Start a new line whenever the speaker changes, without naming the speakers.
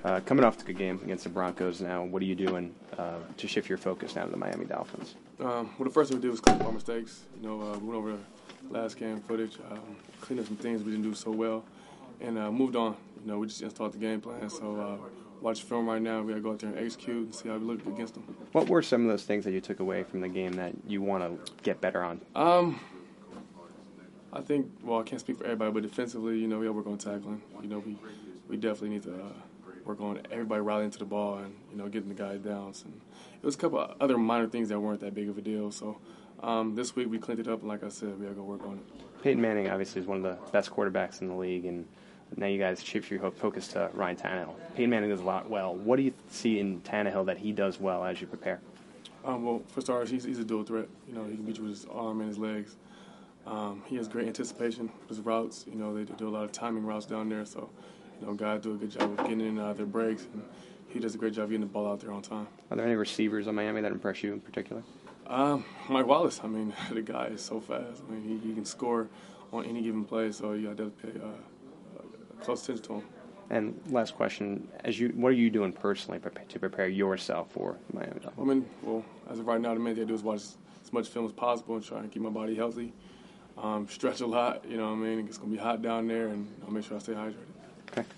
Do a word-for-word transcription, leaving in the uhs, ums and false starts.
Uh, coming off the good game against the Broncos now, what are you doing uh, to shift your focus now to the Miami Dolphins?
Um, well, the first thing we did was clean up our mistakes. You know, uh, we went over the last game footage, um, cleaned up some things we didn't do so well, and uh, moved on. You know, we just installed the game plan. So uh, watch film right now. We got to go out there and execute and see how we look against them.
What were some of those things that you took away from the game that you want to get better on?
Um, I think, well, I can't speak for everybody, but defensively, you know, we got to work on tackling. You know, we, we definitely need to uh, work on everybody rallying to the ball and, you know, getting the guys down. And it was a couple of other minor things that weren't that big of a deal. So um, this week we cleaned it up, and like I said, we got to go work on it.
Peyton Manning obviously is one of the best quarterbacks in the league, and now you guys shift your focus to Ryan Tannehill. Peyton Manning does a lot well. What do you see in Tannehill that he does well as you prepare?
Um, well, for starters, he's, he's a dual threat. You know, he can beat you with his arm and his legs. Um, he has great anticipation with his routes. You know, they do a lot of timing routes down there. So, you know, guys do a good job of getting in and out of their breaks, and he does a great job getting the ball out there on time.
Are there any receivers on Miami that impress you in particular?
Um, Mike Wallace. I mean, the guy is so fast. I mean, he, he can score on any given play. So you got to pay uh, close attention to him.
And last question: As you, what are you doing personally to prepare yourself for Miami Dolphins?
I mean, well, as of right now, the main thing I do is watch as much film as possible and try and keep my body healthy. Um, stretch a lot, you know what I mean? It's going to be hot down there, and I'll make sure I stay hydrated.